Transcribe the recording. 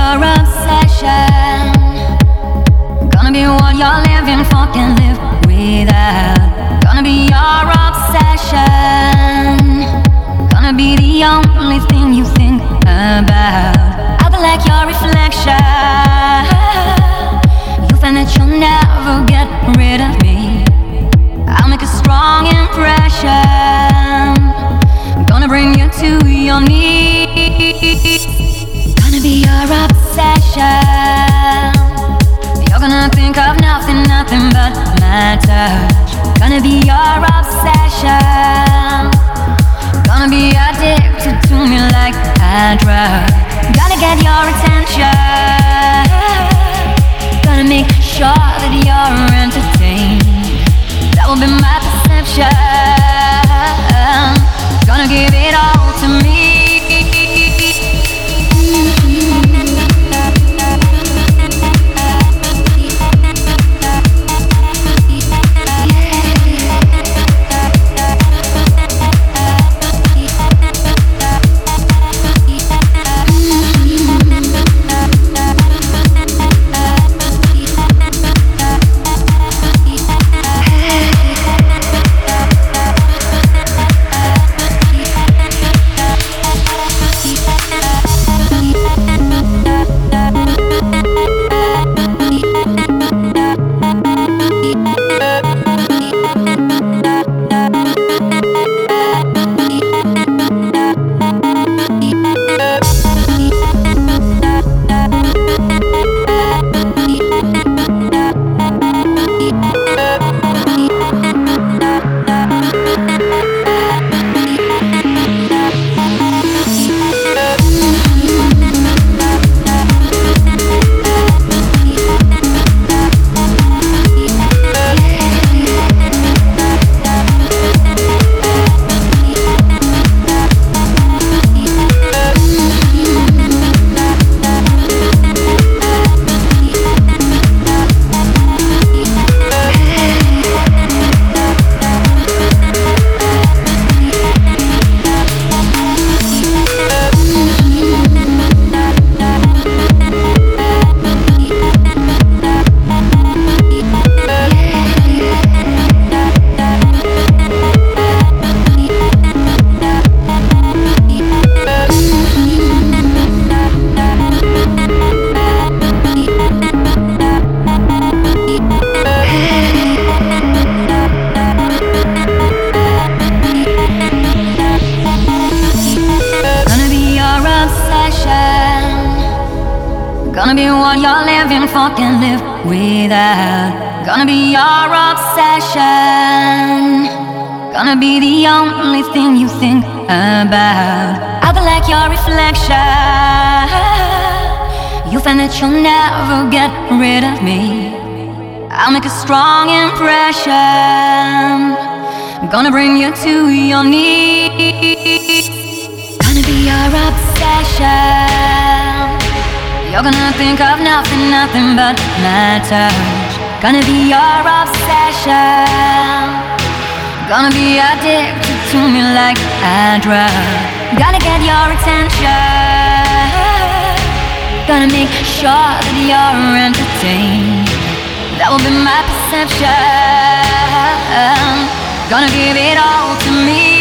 your obsession. Gonna be what you're living for, can't live without. Gonna be your obsession. Gonna be the only thing you think about. I'll be like your reflection. You find that you'll never get rid of me. I'll make a strong impression. Gonna bring you to your knees. Gonna be your obsession. You're gonna think of nothing but my touch. Gonna be your obsession. Gonna be addicted to me like a drug. Gotta get your attention. Gonna make sure that you're entertained. That will be my perception. Gonna give it all to me. Gonna be what you're living for, can't live without. Gonna be your obsession. Gonna be the only thing you think about. I'll be like your reflection. You find that you'll never get rid of me. I'll make a strong impression. Gonna bring you to your knees. Gonna be your obsession. You're gonna think of nothing but my touch. Gonna be your obsession. Gonna be addicted to me like a drug. Gotta get your attention. Gonna make sure that you're entertained. That will be my perception. Gonna give it all to me.